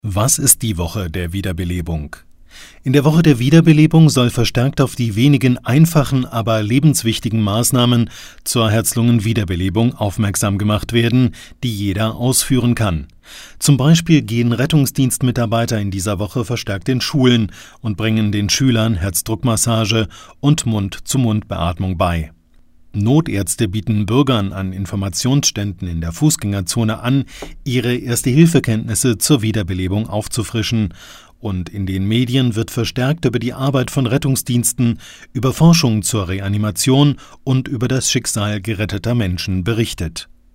Was ist die Woche der Wiederbelebung? In der Woche der Wiederbelebung soll verstärkt auf die wenigen einfachen, aber lebenswichtigen Maßnahmen zur Herz-Lungen-Wiederbelebung aufmerksam gemacht werden, die jeder ausführen kann. Zum Beispiel gehen Rettungsdienstmitarbeiter in dieser Woche verstärkt in Schulen und bringen den Schülern Herzdruckmassage und Mund-zu-Mund-Beatmung bei. Notärzte bieten Bürgern an Informationsständen in der Fußgängerzone an, ihre Erste-Hilfe-Kenntnisse zur Wiederbelebung aufzufrischen. Und in den Medien wird verstärkt über die Arbeit von Rettungsdiensten, über Forschung zur Reanimation und über das Schicksal geretteter Menschen berichtet.